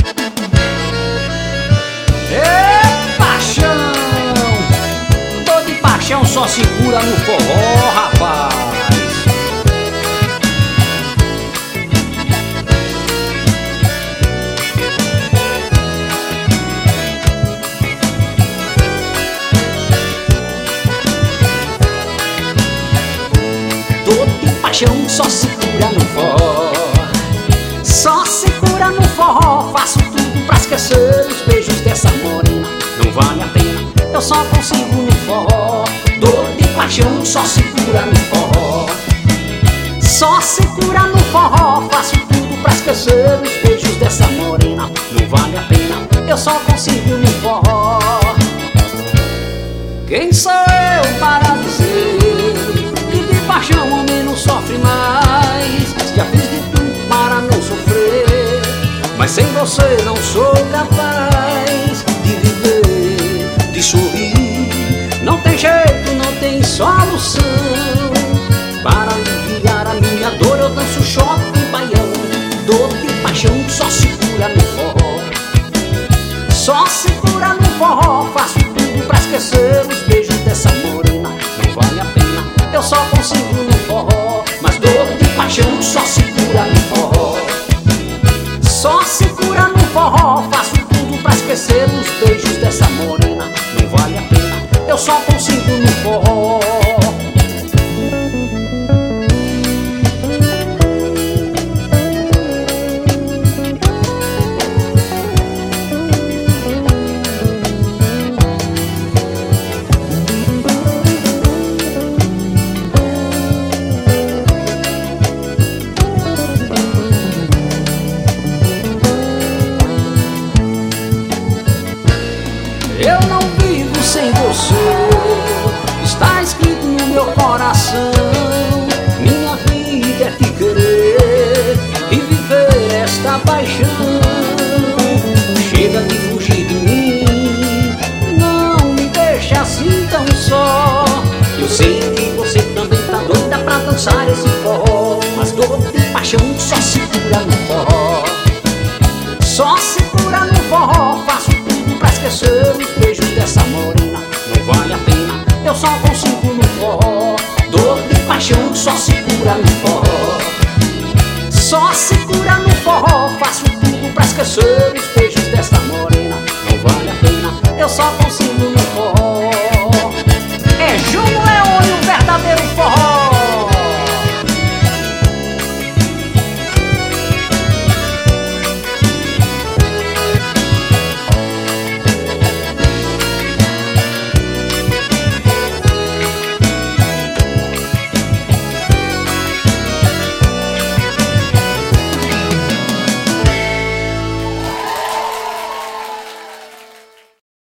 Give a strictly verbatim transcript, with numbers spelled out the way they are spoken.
Ê, paixão! Dor de paixão só se cura no forró, rapaz. Dor de paixão só se cura no forró. Só se cura no forró. Faço tudo pra esquecer os beijos dessa morena. Não vale a pena, eu só consigo no forró. Dor de paixão só se cura no forró. Só se cura no forró. Faço tudo pra esquecer os beijos dessa morena. Não vale a pena, eu só consigo no forró. Quem sou eu para dizer que de paixão o homem não sofre mais? Já fiz de tudo para não sofrer, mas sem você não sou capaz de viver, de sorrir. Não tem jeito, não tem solução. Para aliviar a minha dor eu danço choque e baião. Dor de paixão só se cura no forró. Só se cura no forró. Faço tudo pra esquecer os beijos dessa morena. Não vale a pena, eu só consigo no forró. Mas dor de paixão só se cura no forró. Só se cura no forró. Faço tudo pra esquecer os beijos dessa morena. Não vale a pena, eu só consigo no forró. Eu não vivo sem você, está escrito no meu coração. Minha vida é te querer e viver esta paixão. Chega de fugir de mim, não me deixa assim tão só. Eu sei que você também tá doida pra dançar esse forró, mas dor de paixão só se cura no forró. Só se cura no forró. Faço tudo pra esquecer os beijos dessa morena. Não vale a pena, eu só consigo no forró. Dor de paixão só se cura no forró. Só se cura no forró. Faço tudo pra esquecer os beijos dessa morena. Não vale a pena, eu só consigo